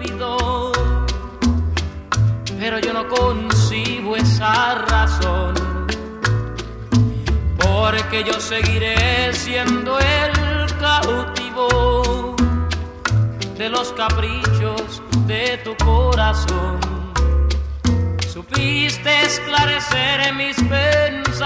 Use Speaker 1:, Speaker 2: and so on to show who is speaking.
Speaker 1: olvidó, pero yo no concibo esa razón, porque yo seguiré siendo el cautivo de los caprichos de tu corazón. Supiste esclarecer mis pensamientos